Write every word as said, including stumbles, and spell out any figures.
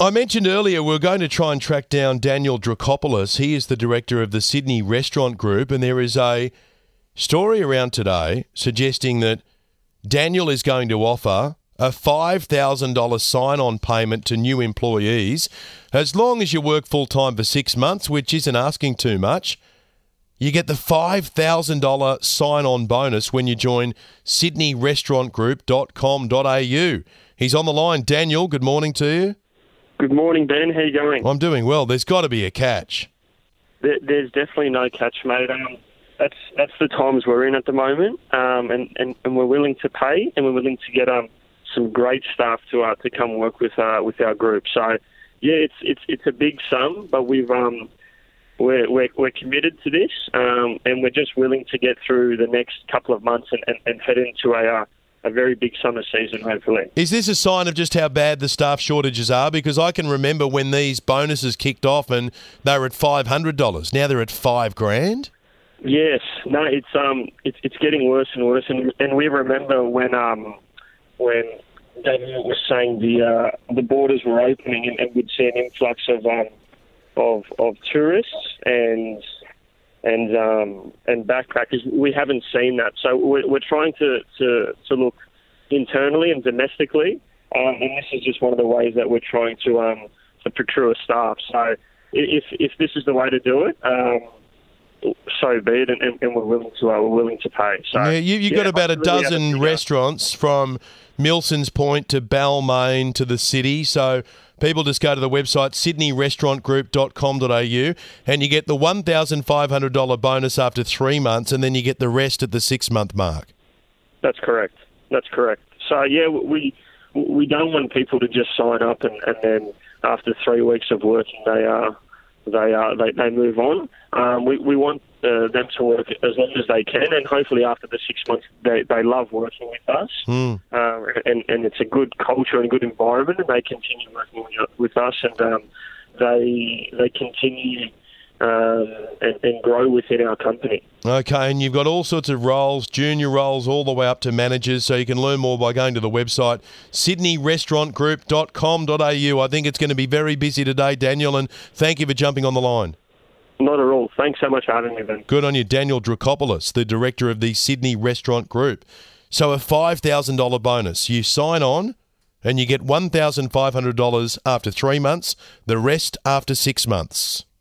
I mentioned earlier we're going to try and track down Daniel Dracopoulos. He is the director of the Sydney Restaurant Group, and there is a story around today suggesting that Daniel is going to offer a five thousand dollars sign-on payment to new employees as long as you work full-time for six months, which isn't asking too much. You get the five thousand dollars sign-on bonus when you join sydney restaurant group dot com dot a u. He's on the line. Daniel, good morning to you. Good morning, Ben. How you going? I'm doing well. There's got to be a catch. There, there's definitely no catch, mate. Um, that's that's the times we're in at the moment, um, and, and, and we're willing to pay, and we're willing to get um some great staff to uh, to come work with uh, with our group. So, yeah, it's it's it's a big sum, but we've um we're we're, we're committed to this, um, and we're just willing to get through the next couple of months and, and, and head into a. Uh, a very big summer season, hopefully. Is this a sign of just how bad the staff shortages are? Because I can remember when these bonuses kicked off and they were at five hundred dollars. Now they're at five grand? Yes. No, it's um, it's it's getting worse and worse. And, and we remember when um, when David was saying the uh, the borders were opening and, and we'd see an influx of um, of of tourists and and um, and backpackers. We haven't seen that, so we're, we're trying to, to, to look internally and domestically, um, and this is just one of the ways that we're trying to um, to procure staff. So if if this is the way to do it, um, so be it, and, and we're willing to uh, we're willing to pay. So yeah, you, you've yeah, got about a dozen really restaurants from Milsons Point to Balmain to the city, so people just go to the website sydney restaurant group dot com dot a u and you get the one thousand five hundred dollars bonus after three months and then you get the rest at the six-month mark. That's correct. That's correct. So, yeah, we we don't want people to just sign up and, and then after three weeks of working they uh, they, uh, they, they move on. Um, we, we want uh, them to work as long as they can, and hopefully after the six months they, they love working with us. Mm. Uh, and, and it's a good culture and a good environment, and they continue working with us, and um, they they continue um, and, and grow within our company. Okay, and you've got all sorts of roles, junior roles all the way up to managers, so you can learn more by going to the website sydney restaurant group dot com dot a u. I think it's going to be very busy today, Daniel, and thank you for jumping on the line. Not at all. Thanks so much for having me, Ben. Good on you. Daniel Dracopoulos, the director of the Sydney Restaurant Group. So a five thousand dollars bonus. You sign on and you get one thousand five hundred dollars after three months, the rest after six months.